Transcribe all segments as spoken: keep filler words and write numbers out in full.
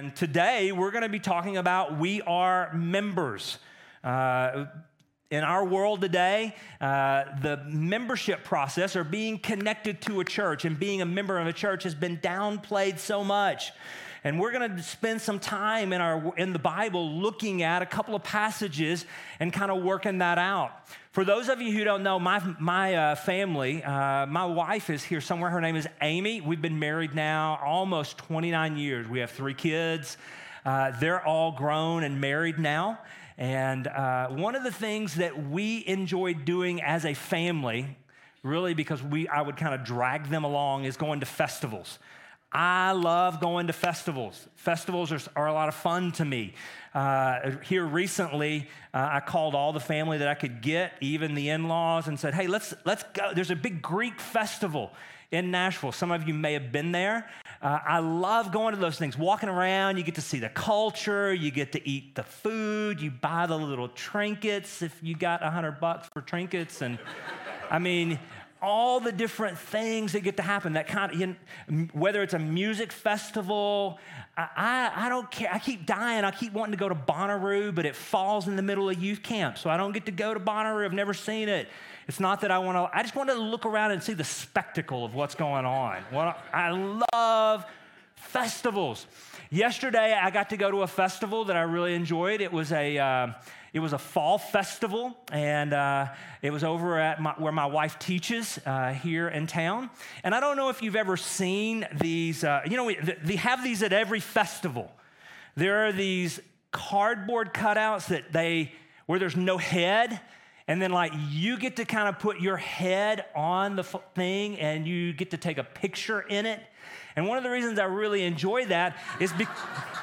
And today, we're going to be talking about we are members. Uh, in our world today, uh, the membership process or being connected to a church and being a member of a church has been downplayed so much. And we're going to spend some time in our in the Bible looking at a couple of passages and kind of working that out. For those of you who don't know, my my uh, family, uh, my wife is here somewhere. Her name is Amy. We've been married now almost twenty-nine years. We have three kids. Uh, they're all grown and married now. And uh, one of the things that we enjoyed doing as a family, really because we I would kind of drag them along, is going to festivals. I love going to festivals. Festivals are, are a lot of fun to me. Uh, here recently, uh, I called all the family that I could get, even the in-laws, and said, hey, let's let's go. There's a big Greek festival in Nashville. Some of you may have been there. Uh, I love going to those things. Walking around, you get to see the culture, you get to eat the food, you buy the little trinkets if you got a hundred bucks for trinkets. And I mean, all the different things that get to happen, that kind of, you know, whether it's a music festival, I, I, I don't care. I keep dying. I keep wanting to go to Bonnaroo, but it falls in the middle of youth camp, so I don't get to go to Bonnaroo. I've never seen it. It's not that I want to, I just want to look around and see the spectacle of what's going on. Well, I love festivals. Yesterday, I got to go to a festival that I really enjoyed. It was a, uh, it was a fall festival, and uh, it was over at my, where my wife teaches uh, here in town. And I don't know if you've ever seen these, uh, you know, we, they have these at every festival. There are these cardboard cutouts that they, where there's no head, and then like you get to kind of put your head on the thing, and you get to take a picture in it. And one of the reasons I really enjoy that is because,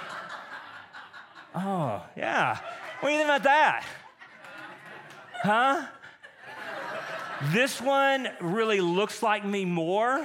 oh, yeah. What do you think about that? Huh? This one really looks like me more,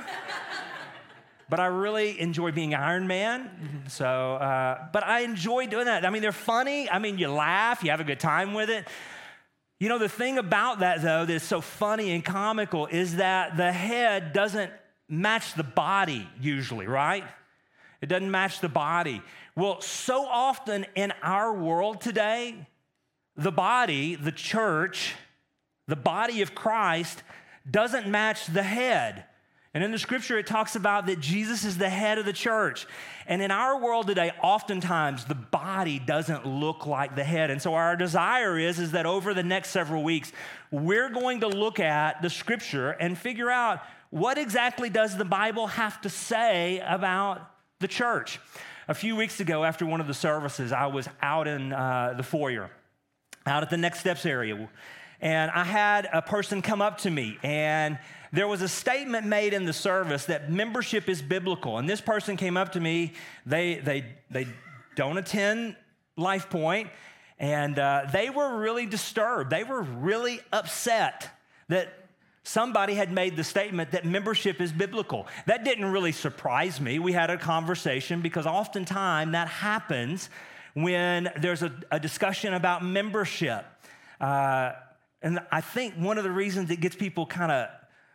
but I really enjoy being Iron Man. So, uh, but I enjoy doing that. I mean, they're funny. I mean, you laugh, you have a good time with it. You know, the thing about that, though, that's so funny and comical is that the head doesn't match the body usually, right? It doesn't match the body. Well, so often in our world today, the body, the church, the body of Christ doesn't match the head. And in the scripture, it talks about that Jesus is the head of the church. And in our world today, oftentimes the body doesn't look like the head. And so our desire is, is that over the next several weeks, we're going to look at the scripture and figure out what exactly does the Bible have to say about the church. A few weeks ago, after one of the services, I was out in uh, the foyer, out at the Next Steps area, and I had a person come up to me, and there was a statement made in the service that membership is biblical. And this person came up to me. They they they don't attend Life Point, and uh, they were really disturbed. They were really upset that somebody had made the statement that membership is biblical. That didn't really surprise me. We had a conversation because oftentimes that happens when there's a, a discussion about membership. Uh, and I think one of the reasons it gets people kind of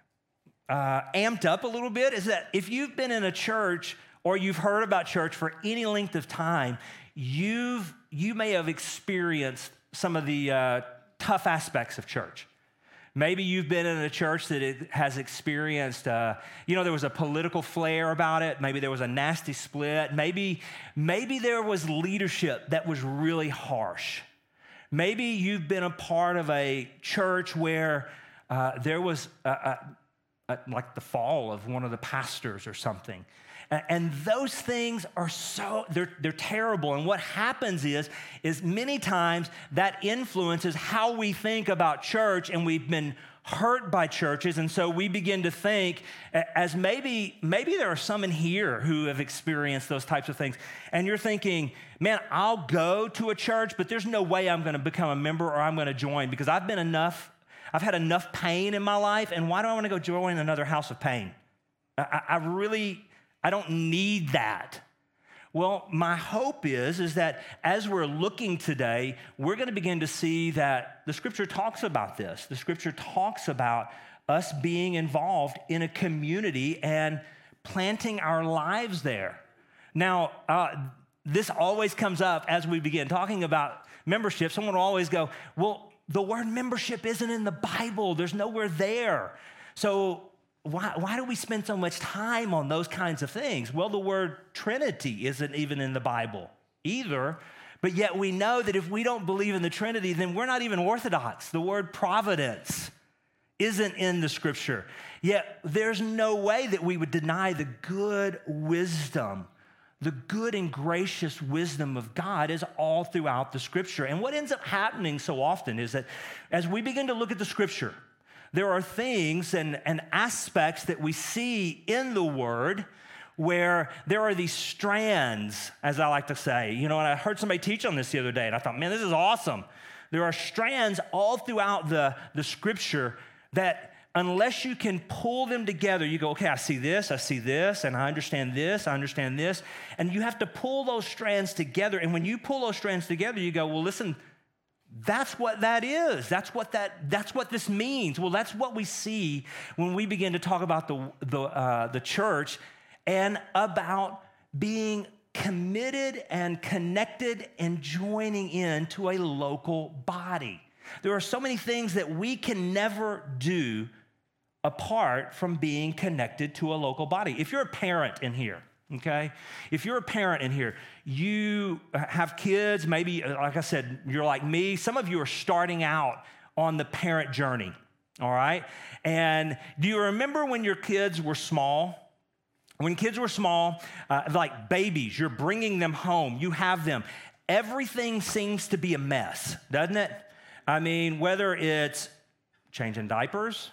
uh, amped up a little bit is that if you've been in a church or you've heard about church for any length of time, you've you may have experienced some of the uh, tough aspects of church. Maybe you've been in a church that it has experienced, uh, you know, there was a political flair about it. Maybe there was a nasty split. Maybe, maybe there was leadership that was really harsh. Maybe you've been a part of a church where uh, there was a, a, a, like the fall of one of the pastors or something. And those things are so, they're, they're terrible. And what happens is, is many times that influences how we think about church, and we've been hurt by churches. And so we begin to think as maybe, maybe there are some in here who have experienced those types of things. And you're thinking, man, I'll go to a church, but there's no way I'm going to become a member or I'm going to join because I've been enough, I've had enough pain in my life. And why do I want to go join another house of pain? I, I really... I don't need that. Well, my hope is, is that as we're looking today, we're going to begin to see that the scripture talks about this. The scripture talks about us being involved in a community and planting our lives there. Now, uh, this always comes up as we begin talking about membership. Someone will always go, well, the word membership isn't in the Bible. There's nowhere there. So why, why do we spend so much time on those kinds of things? Well, the word Trinity isn't even in the Bible either. But yet we know that if we don't believe in the Trinity, then we're not even Orthodox. The word providence isn't in the scripture. Yet there's no way that we would deny the good wisdom. The good and gracious wisdom of God is all throughout the scripture. And what ends up happening so often is that as we begin to look at the scripture, there are things and, and aspects that we see in the word where there are these strands, as I like to say. You know, and I heard somebody teach on this the other day, and I thought, man, this is awesome. There are strands all throughout the, the scripture that unless you can pull them together, you go, okay, I see this, I see this, and I understand this, I understand this. And you have to pull those strands together. And when you pull those strands together, you go, well, listen, that's what that is. That's what that. That's what this means. Well, that's what we see when we begin to talk about the the uh, the church and about being committed and connected and joining in to a local body. There are so many things that we can never do apart from being connected to a local body. If you're a parent in here, okay? If you're a parent in here, you have kids, maybe, like I said, you're like me. Some of you are starting out on the parent journey, all right? And do you remember when your kids were small? When kids were small, uh, like babies, you're bringing them home, you have them. Everything seems to be a mess, doesn't it? I mean, whether it's changing diapers,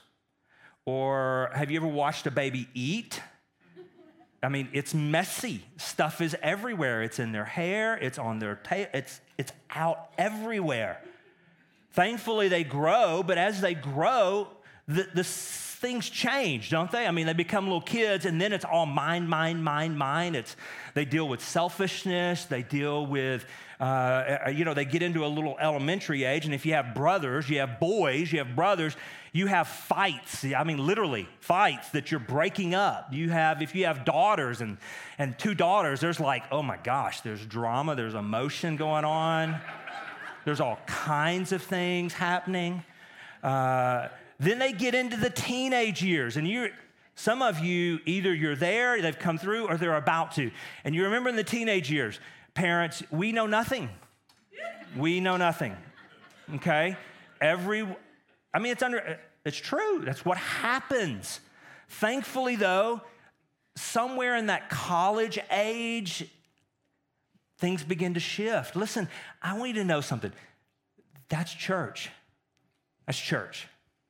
or have you ever watched a baby eat? I mean, it's messy. Stuff is everywhere. It's in their hair. It's on their tail. It's, it's out everywhere. Thankfully, they grow, but as they grow, the, the things change, don't they? I mean, they become little kids, and then it's all mine, mine, mine, mine. It's, they deal with selfishness. They deal with, uh, you know, they get into a little elementary age, and if you have brothers, you have boys, you have brothers, you have fights. I mean, literally fights that you're breaking up. You have, if you have daughters and, and two daughters, there's like, oh my gosh, there's drama, there's emotion going on. There's all kinds of things happening. Uh, then they get into the teenage years, and you, some of you, either you're there, they've come through, or they're about to. And you remember in the teenage years, parents, we know nothing. We know nothing, okay? Every, I mean, it's under, it's true. That's what happens. Thankfully, though, somewhere in that college age, things begin to shift. Listen, I want you to know something. That's church. That's church.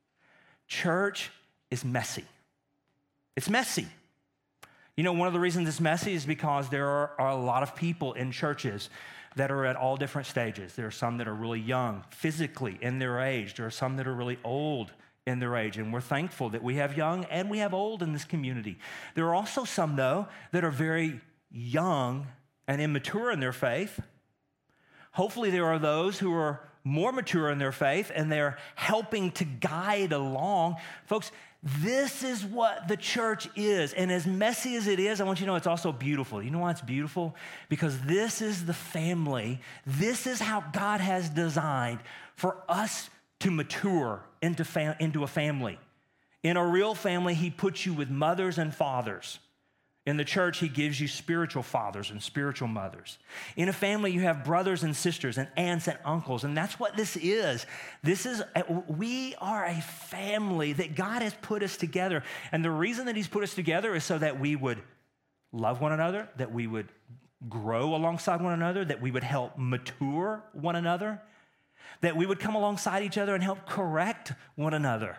Church is messy. It's messy. You know, one of the reasons it's messy is because there are, are a lot of people in churches that are at all different stages. There are some that are really young physically in their age. There are some that are really old in their age. And we're thankful that we have young and we have old in this community. There are also some, though, that are very young and immature in their faith. Hopefully there are those who are more mature in their faith and they're helping to guide along. Folks, this is what the church is. And as messy as it is, I want you to know it's also beautiful. You know why it's beautiful? Because this is the family. This is how God has designed for us to mature into, fam- into a family. In a real family, he puts you with mothers and fathers. In the church, he gives you spiritual fathers and spiritual mothers. In a family, you have brothers and sisters and aunts and uncles, and that's what this is. This is, we are a family that God has put us together, and the reason that he's put us together is so that we would love one another, that we would grow alongside one another, that we would help mature one another, that we would come alongside each other and help correct one another.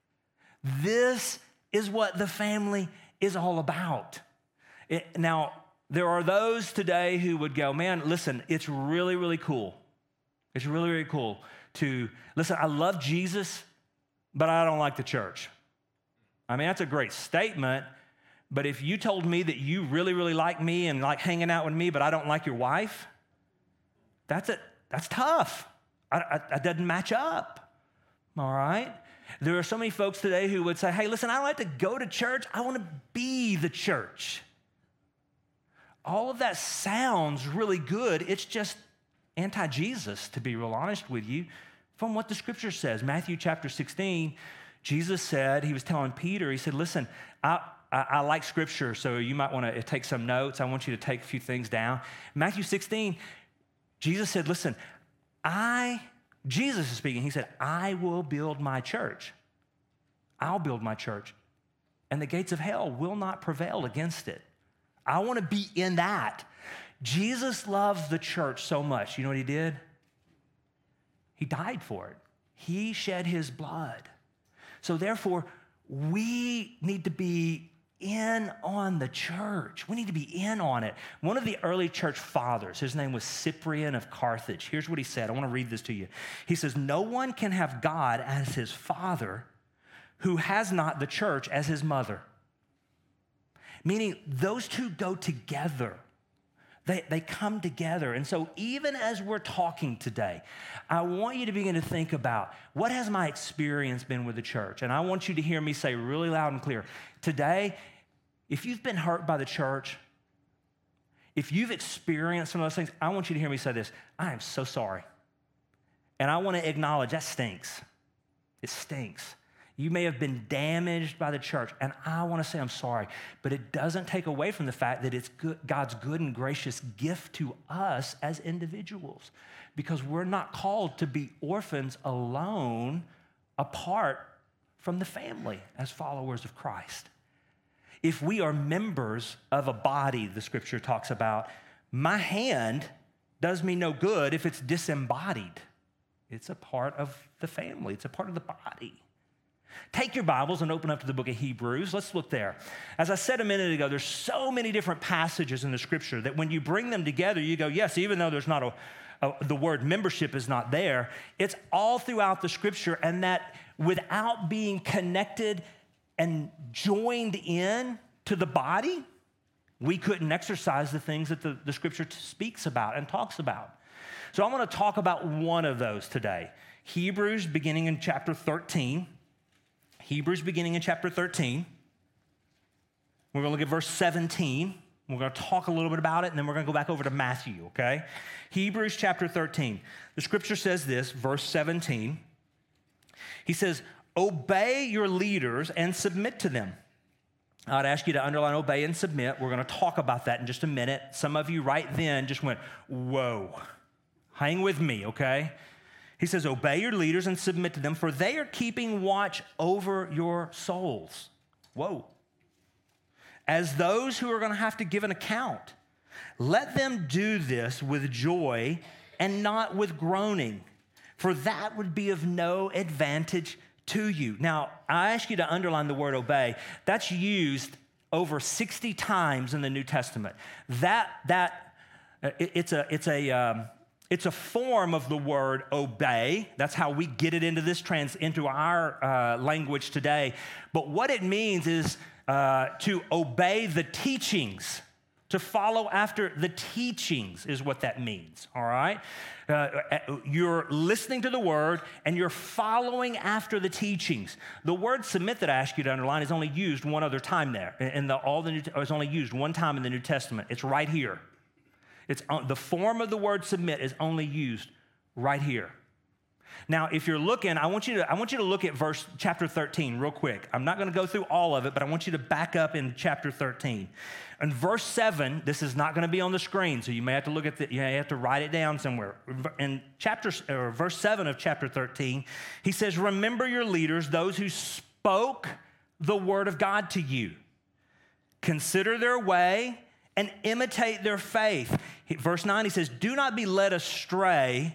This is what the family is all about. It, now, there are those today who would go, man, listen, it's really, really cool. It's really, really cool to, listen, I love Jesus, but I don't like the church. I mean, that's a great statement, but if you told me that you really, really like me and like hanging out with me, but I don't like your wife, that's it. That's tough. I, I, that doesn't match up, all right? There are so many folks today who would say, hey, listen, I don't like to go to church. I want to be the church. all of that sounds really good. It's just anti-Jesus, to be real honest with you, from what the scripture says. Matthew chapter sixteen, Jesus said, he was telling Peter, he said, listen, I, I, I like scripture, so you might want to take some notes. I want you to take a few things down. Matthew sixteen, Jesus said, listen, I, Jesus is speaking, he said, I will build my church. I'll build my church, and the gates of hell will not prevail against it. I want to be in that. Jesus loves the church so much. You know what he did? He died for it. He shed his blood. So therefore, we need to be in on the church. We need to be in on it. One of the early church fathers, his name was Cyprian of Carthage. Here's what he said. I want to read this to you. He says, no one can have God as his father who has not the church as his mother. Meaning those two go together. They, they come together. And so even as we're talking today, I want you to begin to think about, what has my experience been with the church? And I want you to hear me say really loud and clear, today, if you've been hurt by the church, if you've experienced some of those things, I want you to hear me say this, I am so sorry. And I want to acknowledge that stinks. It stinks. You may have been damaged by the church, and I want to say I'm sorry, but it doesn't take away from the fact that it's good, God's good and gracious gift to us as individuals, because we're not called to be orphans alone, apart from the family as followers of Christ. If we are members of a body, the scripture talks about, my hand does me no good if it's disembodied. It's a part of the family. It's a part of the body. Take your Bibles and open up to the book of Hebrews. Let's look there. As I said a minute ago, there's so many different passages in the scripture that when you bring them together, you go, yes, even though there's not a, a the word membership is not there, it's all throughout the scripture, and that without being connected and joined in to the body, we couldn't exercise the things that the, the scripture speaks about and talks about. So I want to talk about one of those today. Hebrews beginning in chapter thirteen. Hebrews beginning in chapter thirteen. We're going to look at verse seventeen. We're going to talk a little bit about it, and then we're going to go back over to Matthew, okay? Hebrews chapter thirteen. The scripture says this, verse seventeen. He says, obey your leaders and submit to them. I'd ask you to underline obey and submit. We're going to talk about that in just a minute. Some of you right then just went, whoa. Hang with me, okay? He says, obey your leaders and submit to them, for they are keeping watch over your souls. Whoa. As those who are going to have to give an account. Let them do this with joy and not with groaning, for that would be of no advantage to you. Now, I ask you to underline the word obey. That's used over sixty times in the New Testament. That, that, it, it's a, it's a, um, It's a form of the word obey. That's how we get it into this trans into our uh, language today. But what it means is uh, to obey the teachings, to follow after the teachings is what that means, all right? Uh, you're listening to the word and you're following after the teachings. The word submit that I ask you to underline is only used one other time there. In the, all the New, it's only used one time in the New Testament. It's right here. It's the form of the word submit is only used right here. Now, if you're looking, I want you to I want you to look at verse chapter thirteen real quick. I'm not going to go through all of it, but I want you to back up in chapter thirteen. In verse seven, this is not going to be on the screen, so you may have to look at the, you may have to write it down somewhere. In chapter or verse seven of chapter thirteen, he says, "Remember your leaders, those who spoke the word of God to you. Consider their way and imitate their faith." Verse nine, he says, "Do not be led astray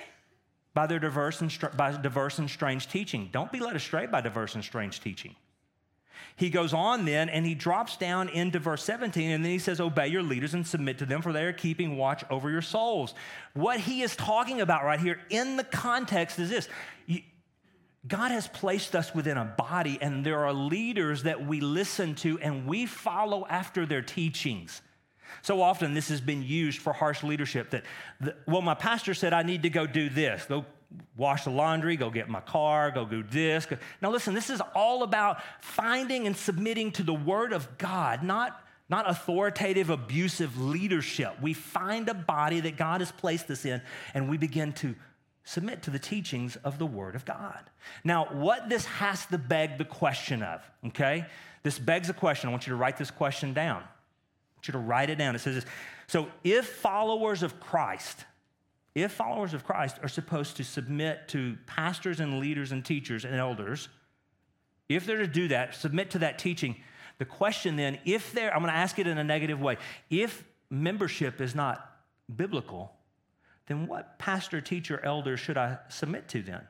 by their diverse and, by diverse and strange teaching." Don't be led astray by diverse and strange teaching. He goes on then, and he drops down into verse seventeen, and then he says, "Obey your leaders and submit to them, for they are keeping watch over your souls." What he is talking about right here in the context is this. You, God has placed us within a body, and there are leaders that we listen to, and we follow after their teachings. So often this has been used for harsh leadership that, the, well, my pastor said I need to go do this. Go wash the laundry, go get my car, go do this. Now listen, this is all about finding and submitting to the word of God, not not authoritative, abusive leadership. We find a body that God has placed us in, and we begin to submit to the teachings of the Word of God. Now, what this has to beg the question of, okay? This begs a question. I want you to write this question down. I want you to write it down. It says this. So if followers of Christ, if followers of Christ are supposed to submit to pastors and leaders and teachers and elders, if they're to do that, submit to that teaching, the question then, if they're, I'm going to ask it in a negative way, if membership is not biblical, then what pastor, teacher, elder should I submit to then?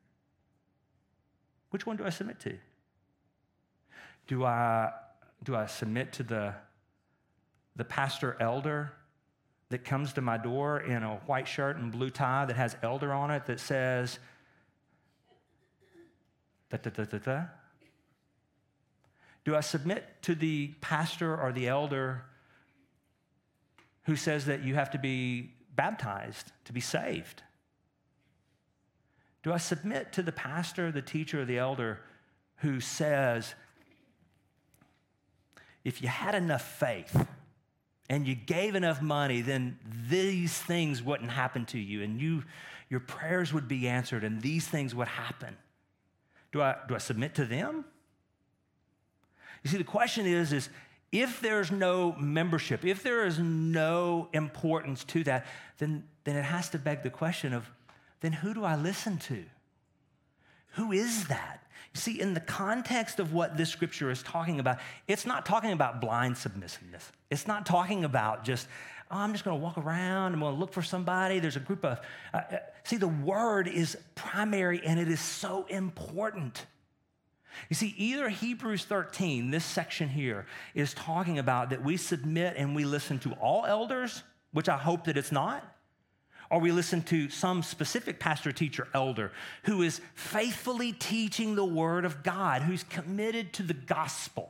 Which one do I submit to? Do I, do I submit to the, the pastor elder that comes to my door in a white shirt and blue tie that has elder on it that says, da da da da da? Do I submit to the pastor or the elder who says that you have to be baptized to be saved? Do I submit to the pastor, the teacher, or the elder who says, if you had enough faith and you gave enough money, then these things wouldn't happen to you, and you, your prayers would be answered, and these things would happen? Do I, do I submit to them? You see, the question is, is if there's no membership, if there is no importance to that, then, then it has to beg the question of, then who do I listen to? Who is that? You see, in the context of what this scripture is talking about, it's not talking about blind submissiveness. It's not talking about just, oh, I'm just going to walk around, I'm going to look for somebody. There's a group of, uh, see, the word is primary and it is so important. You see, either Hebrews thirteen, this section here, is talking about that we submit and we listen to all elders, which I hope that it's not, or we listen to some specific pastor, teacher, elder who is faithfully teaching the word of God, who's committed to the gospel.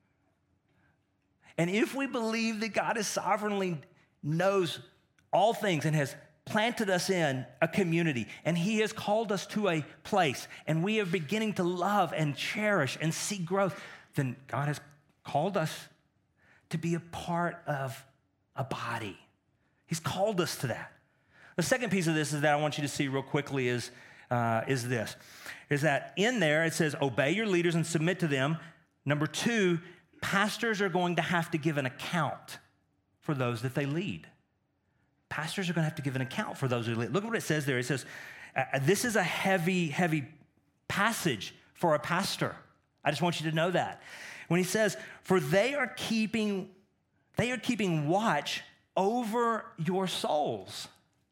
And if we believe that God is sovereignly knows all things and has planted us in a community, and he has called us to a place, and we are beginning to love and cherish and see growth, then God has called us to be a part of a body. He's called us to that. The second piece of this is that I want you to see real quickly is, uh, is this, is that in there it says, obey your leaders and submit to them. Number two, pastors are going to have to give an account for those that they lead. Pastors are going to have to give an account for those who lead. Look at what it says there. It says, uh, this is a heavy, heavy passage for a pastor. I just want you to know that. When he says, for they are keeping, they are keeping watch over your souls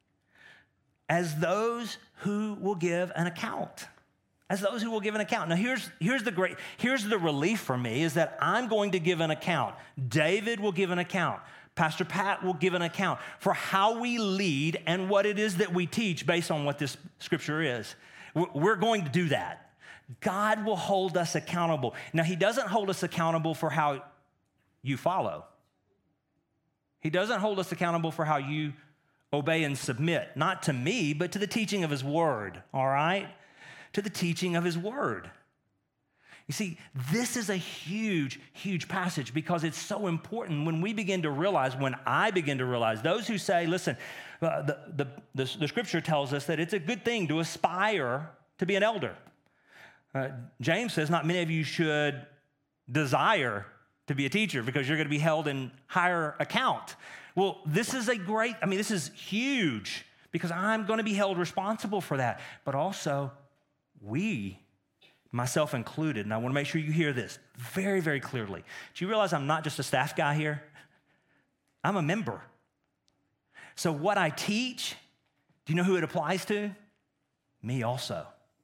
as those who will give an account. As those who will give an account. Now, here's, here's the great, here's the relief for me is that I'm going to give an account. David will give an account. Pastor Pat will give an account for how we lead and what it is that we teach based on what this scripture is. We're going to do that. God will hold us accountable. Now, he doesn't hold us accountable for how you follow. He doesn't hold us accountable for how you obey and submit, not to me, but to the teaching of his word, all right? To the teaching of his word. You see, this is a huge, huge passage because it's so important when we begin to realize, when I begin to realize, those who say, listen, uh, the, the, the, the scripture tells us that it's a good thing to aspire to be an elder. Uh, James says not many of you should desire to be a teacher because you're going to be held in higher account. Well, this is a great, I mean, this is huge because I'm going to be held responsible for that. But also, we, myself included, and I want to make sure you hear this very, very clearly. Do you realize I'm not just a staff guy here? I'm a member. So what I teach, do you know who it applies to? Me also.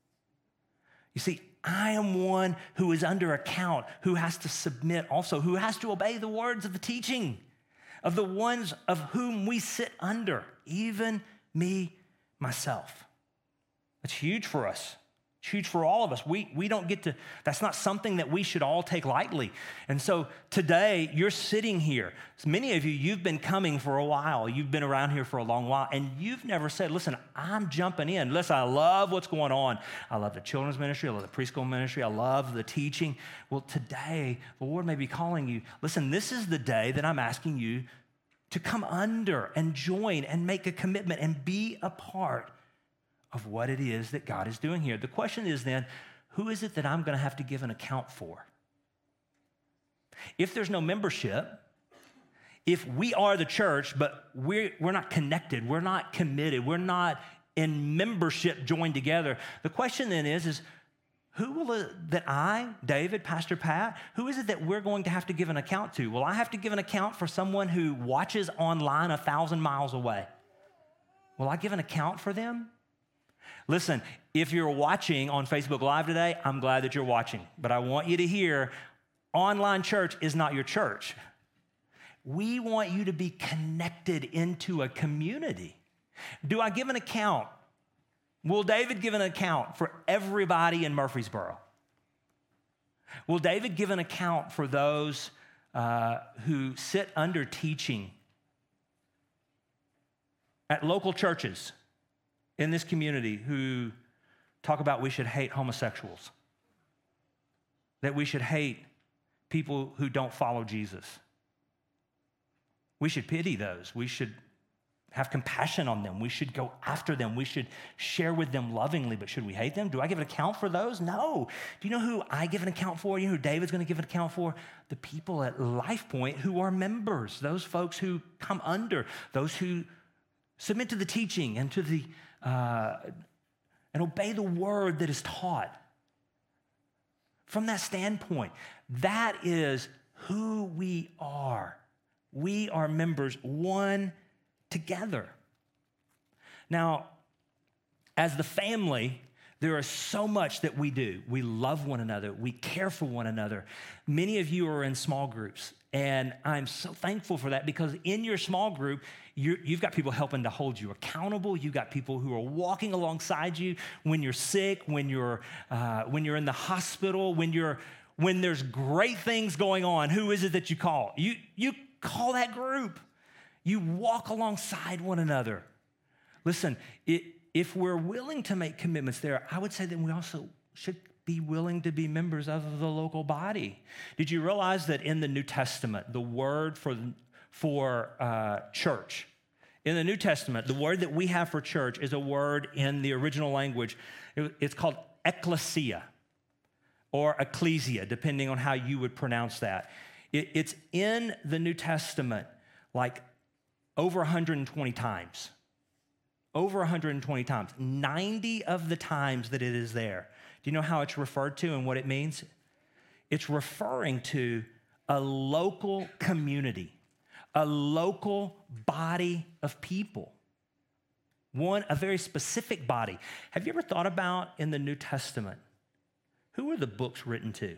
You see, I am one who is under account, who has to submit also, who has to obey the words of the teaching of the ones of whom we sit under, even me, myself. It's huge for us. It's huge for all of us. We, we don't get to, that's not something that we should all take lightly. And so today, you're sitting here. Many of you, you've been coming for a while. You've been around here for a long while, and you've never said, listen, I'm jumping in. Listen, I love what's going on. I love the children's ministry. I love the preschool ministry. I love the teaching. Well, today, the Lord may be calling you. Listen, this is the day that I'm asking you to come under and join and make a commitment and be a part of what it is that God is doing here. The question is then, who is it that I'm going to have to give an account for? If there's no membership, if we are the church, but we're, we're not connected, we're not committed, we're not in membership joined together, the question then is, is who will it, that I, David, Pastor Pat, who is it that we're going to have to give an account to? Will I have to give an account for someone who watches online a thousand miles away? Will I give an account for them? Listen, if you're watching on Facebook Live today, I'm glad that you're watching. But I want you to hear, online church is not your church. We want you to be connected into a community. Do I give an account? Will David give an account for everybody in Murfreesboro? Will David give an account for those uh, who sit under teaching at local churches in this community who talk about we should hate homosexuals, that we should hate people who don't follow Jesus? We should pity those. We should have compassion on them. We should go after them. We should share with them lovingly, but should we hate them? Do I give an account for those? No. Do you know who I give an account for? You know who David's going to give an account for? The people at Life Point who are members, those folks who come under, those who submit to the teaching and to the Uh, and obey the word that is taught. From that standpoint, that is who we are. We are members one together. Now, as the family, there is so much that we do. We love one another. We care for one another. Many of you are in small groups, and I'm so thankful for that because in your small group, you're, you've got people helping to hold you accountable. You've got people who are walking alongside you when you're sick, when you're uh, when you're in the hospital, when you're when there's great things going on. Who is it that you call? You you call that group. You walk alongside one another. Listen, it, if we're willing to make commitments there, I would say that we also should be willing to be members of the local body. Did you realize that in the New Testament, the word for, for uh, church, in the New Testament, the word that we have for church is a word in the original language. It, it's called ecclesia or ecclesia, depending on how you would pronounce that. It, it's in the New Testament like over one hundred twenty times. Over one hundred twenty times. ninety of the times that it is there. Do you know how it's referred to and what it means? It's referring to a local community, a local body of people. One, a very specific body. Have you ever thought about in the New Testament, who were the books written to?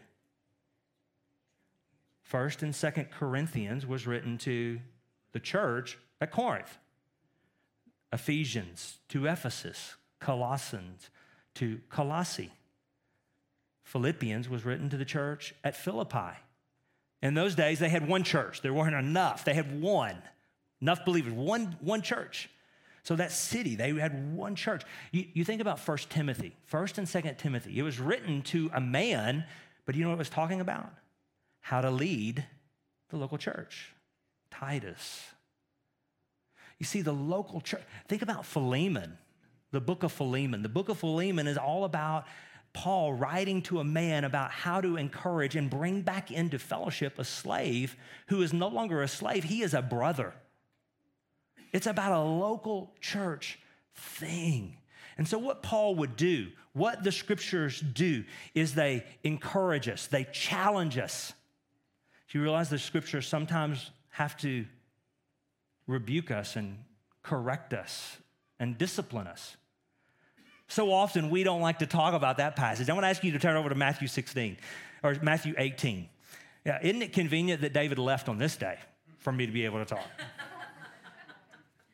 First and Second Corinthians was written to the church at Corinth. Ephesians to Ephesus, Colossians to Colossae. Philippians was written to the church at Philippi. In those days, they had one church. There weren't enough. They had one, enough believers, one, one church. So that city, they had one church. You, you think about First Timothy, First and Second Timothy. It was written to a man, but you know what it was talking about? How to lead the local church. Titus. You see, the local church, think about Philemon, the book of Philemon. The book of Philemon is all about Paul writing to a man about how to encourage and bring back into fellowship a slave who is no longer a slave. He is a brother. It's about a local church thing. And so what Paul would do, what the scriptures do, is they encourage us, they challenge us. Do you realize the scriptures sometimes have to rebuke us and correct us and discipline us? So often we don't like to talk about that passage. I want to ask you to turn over to Matthew sixteen or Matthew eighteen. Yeah, isn't it convenient that David left on this day for me to be able to talk?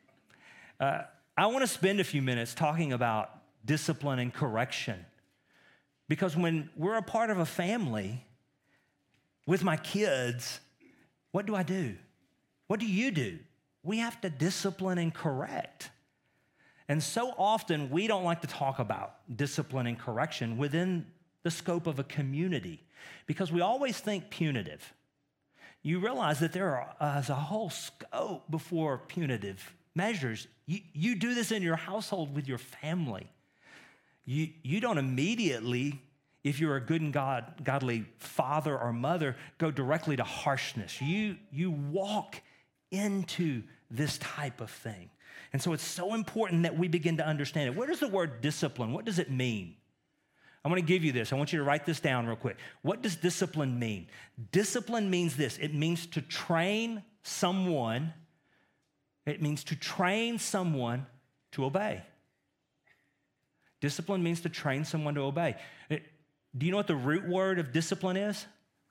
uh, I want to spend a few minutes talking about discipline and correction Because when we're a part of a family with my kids, what do I do? What do you do? We have to discipline and correct. And so often we don't like to talk about discipline and correction within the scope of a community because we always think punitive. You realize that there is a whole scope before punitive measures. You, you do this in your household with your family. You, you don't immediately, if you're a good and God, godly father or mother, go directly to harshness. You, you walk into this type of thing. And so it's so important that we begin to understand it. What is the word discipline? What does it mean? I want to give you this. I want you to write this down real quick. What does discipline mean? Discipline means this. It means to train someone. It means to train someone to obey. Discipline means to train someone to obey. It, do you know what the root word of discipline is?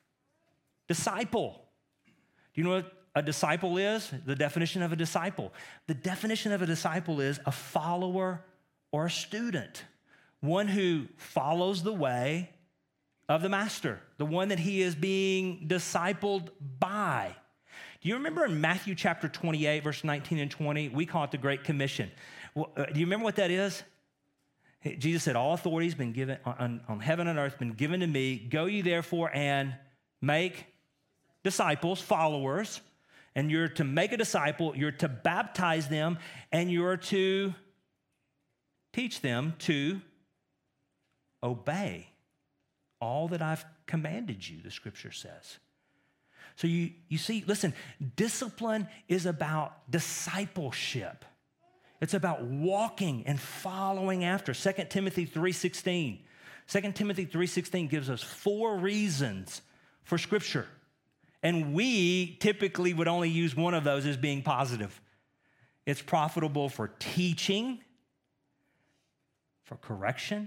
Disciple. Do you know what a disciple is? The definition of a disciple. The definition of a disciple is a follower or a student. One who follows the way of the master, the one that he is being discipled by. Do you remember in Matthew chapter twenty-eight, verse nineteen and twenty, we call it the Great Commission. Well, uh, do you remember what that is? Jesus said, all authority has been given on, on heaven and earth, been given to me. Go ye therefore and make disciples, followers, and you're to make a disciple, you're to baptize them, and you're to teach them to obey all that I've commanded you, the scripture says. So you, you see, listen, discipline is about discipleship. It's about walking and following after. Second Timothy three sixteen. Second Timothy three sixteen gives us four reasons for scripture. And we typically would only use one of those as being positive. It's profitable for teaching, for correction,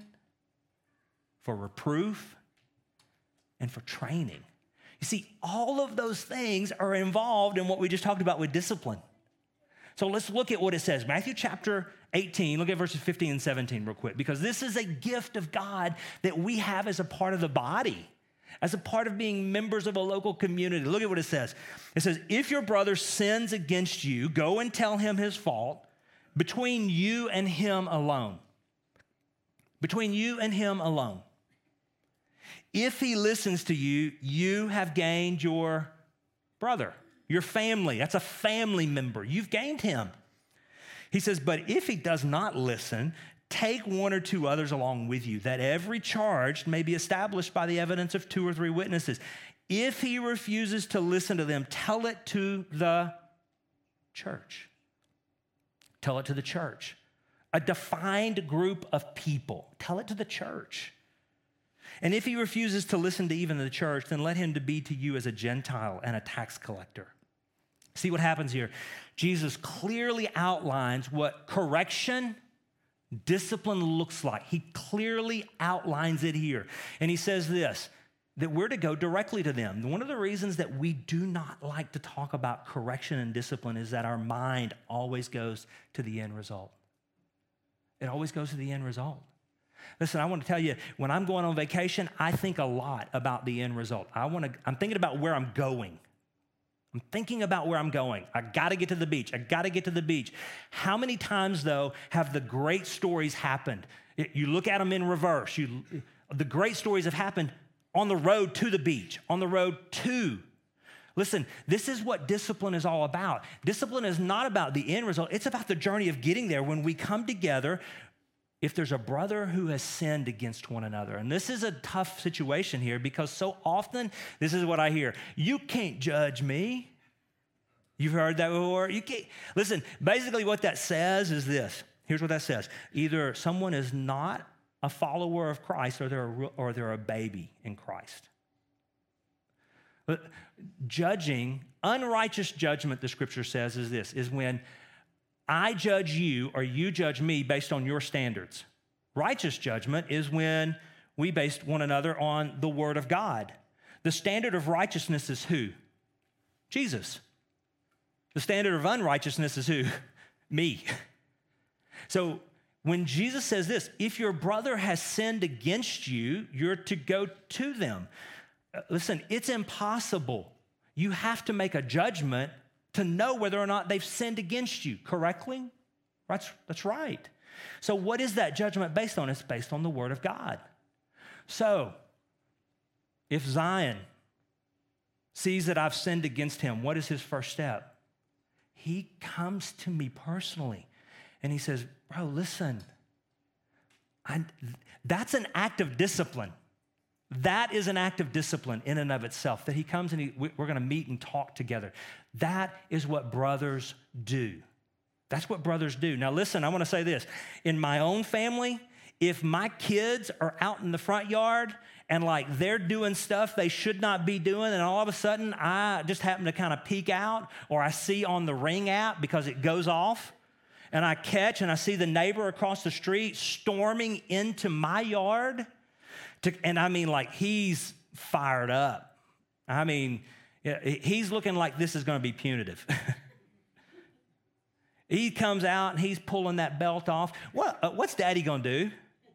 for reproof, and for training. You see, all of those things are involved in what we just talked about with discipline. So let's look at what it says. Matthew chapter eighteen, look at verses fifteen and seventeen real quick, because this is a gift of God that we have as a part of the body, as a part of being members of a local community. Look at what it says. It says, if your brother sins against you, go and tell him his fault between you and him alone. Between you and him alone. If he listens to you, you have gained your brother, your family. That's a family member. You've gained him. He says, but if he does not listen, take one or two others along with you, that every charge may be established by the evidence of two or three witnesses. If he refuses to listen to them, tell it to the church. Tell it to the church. A defined group of people. Tell it to the church. And if he refuses to listen to even the church, then let him to be to you as a Gentile and a tax collector. See what happens here. Jesus clearly outlines what correction, discipline looks like. He clearly outlines it here. And he says this, that we're to go directly to them. One of the reasons that we do not like to talk about correction and discipline is that our mind always goes to the end result. It always goes to the end result. Listen, I want to tell you, when I'm going on vacation, I think a lot about the end result. I want to, I'm thinking about where I'm going. I'm thinking about where I'm going. I got to get to the beach. I got to get to the beach. How many times, though, have the great stories happened? You look at them in reverse. You, the great stories have happened on the road to the beach, on the road to. Listen, this is what discipline is all about. Discipline is not about the end result. It's about the journey of getting there when we come together. If there's a brother who has sinned against one another, and this is a tough situation here because so often, this is what I hear, you can't judge me. You've heard that before? You can't. Listen, basically what that says is this. Here's what that says. Either someone is not a follower of Christ or they're a, or they're a baby in Christ. But judging, unrighteous judgment, the scripture says, is this, is when I judge you or you judge me based on your standards. Righteous judgment is when we base one another on the word of God. The standard of righteousness is who? Jesus. The standard of unrighteousness is who? Me. So When Jesus says this, if your brother has sinned against you, you're to go to them. Uh, listen, it's impossible. You have to make a judgment to know whether or not they've sinned against you correctly. That's, that's right. So what is that judgment based on? It's based on the Word of God. So if Zion sees that I've sinned against him, what is his first step? He comes to me personally and he says, bro, listen, I, that's an act of discipline. That is an act of discipline in and of itself, that he comes and he, we're going to meet and talk together. That is what brothers do. That's what brothers do. Now listen, I want to say this. In my own family, if my kids are out in the front yard and like they're doing stuff they should not be doing, and all of a sudden I just happen to kind of peek out, or I see on the Ring app because it goes off, and I catch and I see the neighbor across the street storming into my yard, to, and I mean like he's fired up. I mean, he's looking like this is going to be punitive. He comes out and he's pulling that belt off. What, uh, what's daddy going to do?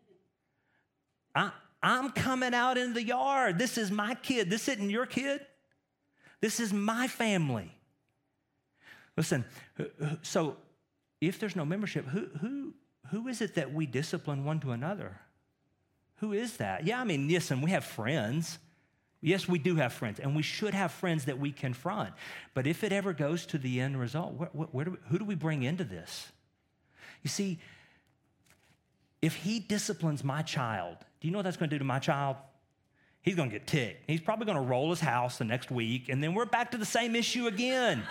I, I'm coming out in the yard. This is my kid. This isn't your kid. This is my family. Listen, so if there's no membership, who, who, who is it that we discipline one to another? Who is that? Yeah, I mean, listen, we have friends. Yes, we do have friends, and we should have friends that we confront. But if it ever goes to the end result, where, where do we, who do we bring into this? You see, if he disciplines my child, do you know what that's going to do to my child? He's going to get ticked. He's probably going to roll his house the next week, and then we're back to the same issue again.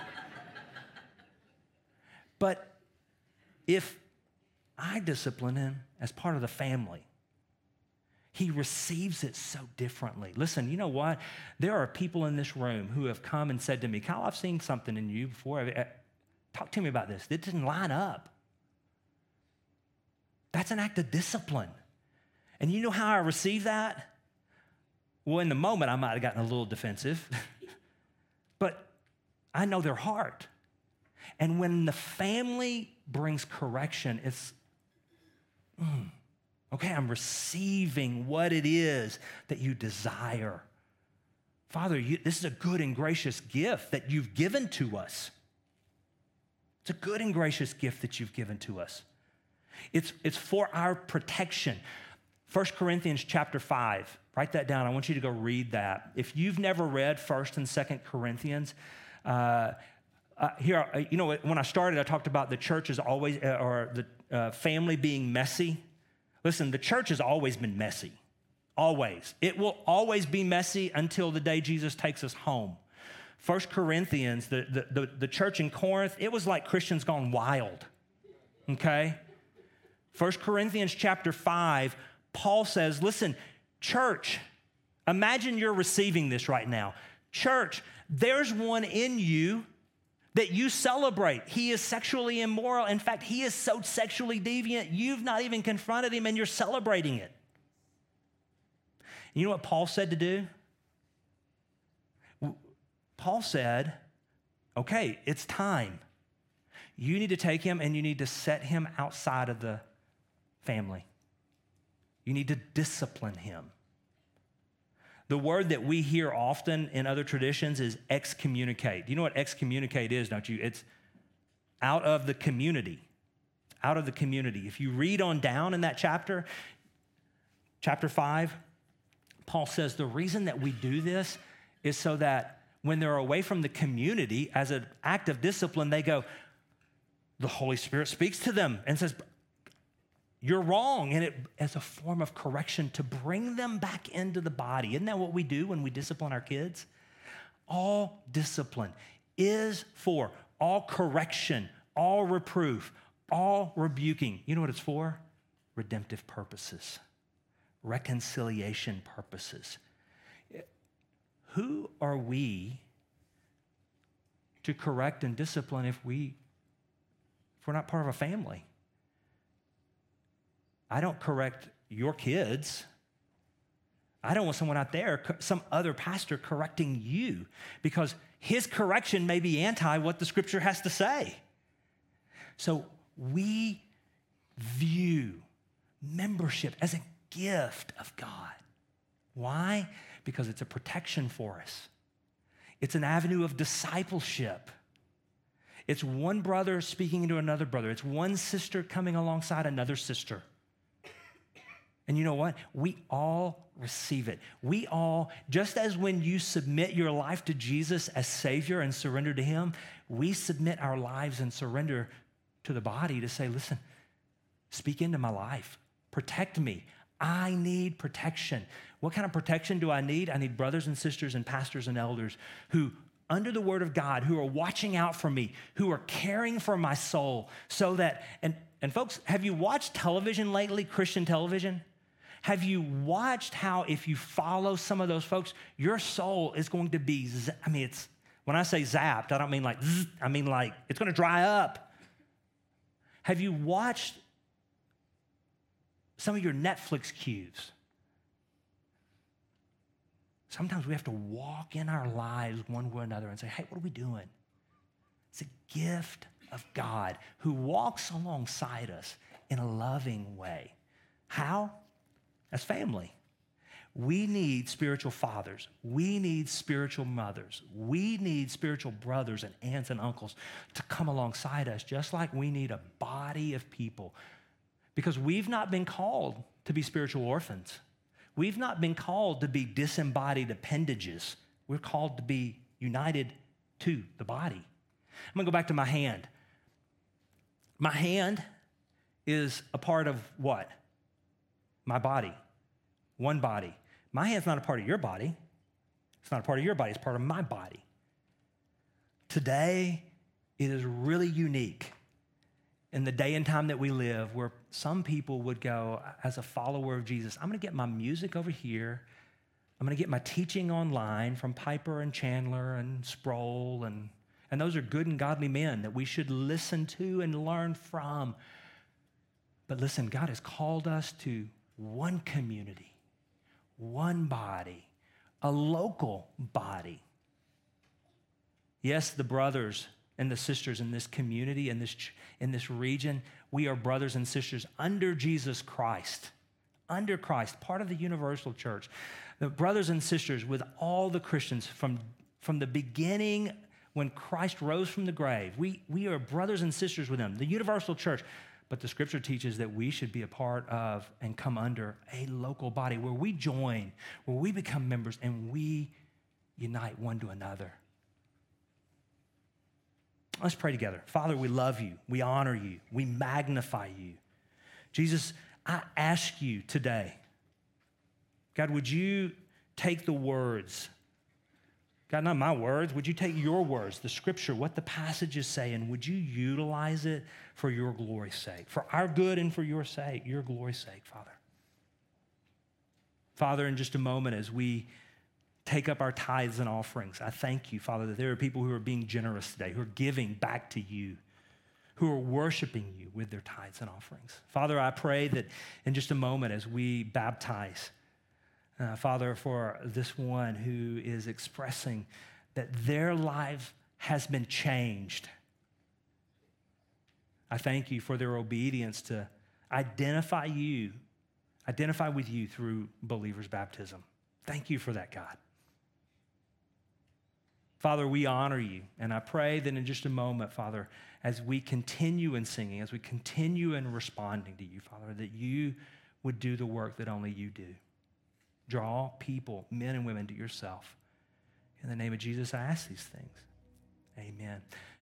But if I discipline him as part of the family, he receives it so differently. Listen, you know what? There are people in this room who have come and said to me, Kyle, I've seen something in you before. Talk to me about this. It didn't line up. That's an act of discipline. And you know how I receive that? Well, in the moment, I might have gotten a little defensive. But I know their heart. And when the family brings correction, it's, mm, okay, I'm receiving what it is that you desire. Father, you, this is a good and gracious gift that you've given to us. It's a good and gracious gift that you've given to us. It's, it's for our protection. First Corinthians chapter five, write that down. I want you to go read that. If you've never read First and Second Corinthians, uh, uh, here, uh, you know, when I started, I talked about the church is always, uh, or the uh, family being messy. Listen, the church has always been messy, always. It will always be messy until the day Jesus takes us home. First Corinthians, the, the, the, the church in Corinth, it was like Christians gone wild, okay? First Corinthians chapter five, Paul says, listen, church, imagine you're receiving this right now. Church, there's one in you that you celebrate. He is sexually immoral. In fact, he is so sexually deviant, you've not even confronted him and you're celebrating it. You know what Paul said to do? Paul said, okay, it's time. You need to take him and you need to set him outside of the family. You need to discipline him. The word that we hear often in other traditions is excommunicate. You know what excommunicate is, don't you? It's out of the community. Out of the community. If you read on down in that chapter, chapter five, Paul says the reason that we do this is so that when they're away from the community, as an act of discipline, they go, the Holy Spirit speaks to them and says, you're wrong, and it as a form of correction to bring them back into the body. Isn't that what we do when we discipline our kids? All discipline is for all correction, all reproof, all rebuking. You know what it's for? Redemptive purposes, reconciliation purposes. Who are we to correct and discipline if we if we're not part of a family? I don't correct your kids. I don't want someone out there, some other pastor correcting you, because his correction may be anti what the scripture has to say. So we view stewardship, as a gift of God. Why? Because it's a protection for us. It's an avenue of discipleship. It's one brother speaking into another brother. It's one sister coming alongside another sister. And you know what? We all receive it. We all, just as when you submit your life to Jesus as Savior and surrender to Him, we submit our lives and surrender to the body to say, listen, speak into my life. Protect me. I need protection. What kind of protection do I need? I need brothers and sisters and pastors and elders who, under the word of God, who are watching out for me, who are caring for my soul so that, and, and folks, have you watched television lately, Christian television? Have you watched how if you follow some of those folks, your soul is going to be, I mean, it's, when I say zapped, I don't mean like, zzz, I mean like, it's going to dry up. Have you watched some of your Netflix queues? Sometimes we have to walk in our lives one way or another and say, hey, what are we doing? It's a gift of God who walks alongside us in a loving way. How? As family. We need spiritual fathers. We need spiritual mothers. We need spiritual brothers and aunts and uncles to come alongside us, just like we need a body of people. Because we've not been called to be spiritual orphans. We've not been called to be disembodied appendages. We're called to be united to the body. I'm gonna go back to my hand. My hand is a part of what? My body, one body. My hand's not a part of your body. It's not a part of your body, it's part of my body. Today, it is really unique in the day and time that we live where some people would go, as a follower of Jesus, I'm gonna get my music over here. I'm gonna get my teaching online from Piper and Chandler and Sproul, and, and those are good and godly men that we should listen to and learn from. But listen, God has called us to one community, one body, a local body. Yes, the brothers and the sisters in this community, in this, in this region, we are brothers and sisters under Jesus Christ, under Christ, part of the universal church. The brothers and sisters with all the Christians from, from the beginning when Christ rose from the grave. We, we are brothers and sisters with them, the universal church. But the scripture teaches that we should be a part of and come under a local body where we join, where we become members, and we unite one to another. Let's pray together. Father, we love you. We honor you. We magnify you. Jesus, I ask you today, God, would you take the words, God, not my words, would you take your words, the scripture, what the passages say, and would you utilize it for your glory's sake, for our good and for your sake, your glory's sake, Father. Father, in just a moment as we take up our tithes and offerings, I thank you, Father, that there are people who are being generous today, who are giving back to you, who are worshiping you with their tithes and offerings. Father, I pray that in just a moment as we baptize, Uh, Father, for this one who is expressing that their life has been changed, I thank you for their obedience to identify you, identify with you through believers' baptism. Thank you for that, God. Father, we honor you, and I pray that in just a moment, Father, as we continue in singing, as we continue in responding to you, Father, that you would do the work that only you do. Draw people, men and women, to yourself. In the name of Jesus, I ask these things. Amen.